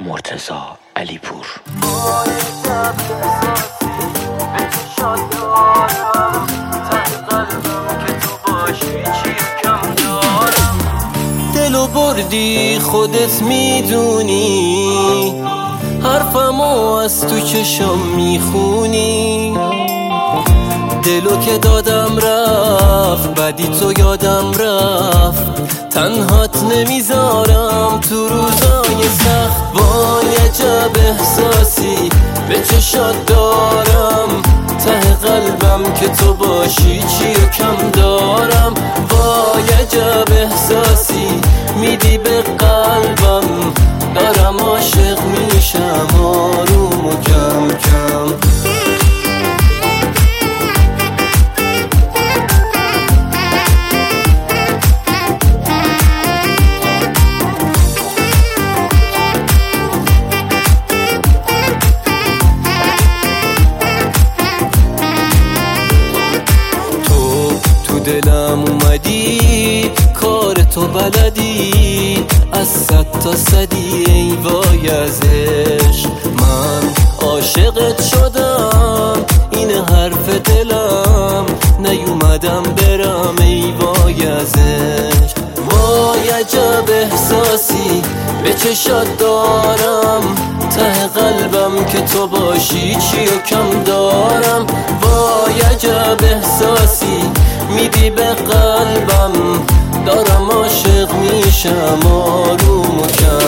مرتضی علیپور. دلو بردی خودت میدونی، حرفمو از تو چشم میخونی. دلو که دادم رفت، بعدی تو یادم رفت. تنهات نمیذارم تو روزای سخت. وای عجب احساسی به چشات دارم، ته قلبم که تو باشی چی و کم دارم. وای عجب احساسی میدی به قلبم، دارم عاشق میشم آروم و کم کم. دلم اومدی، کار تو بلدی، از 100 تا 100 ای وای از عشق. من عاشقت شدم، این حرف دلم، نیومدم برم ای وای از عشق. وای عجب احساسی به چشات دارم، ته قلبم که تو باشی چی و کم دارم. وای عجب احساسی میدی به قلبم، دارم عاشق میشم آروم و کم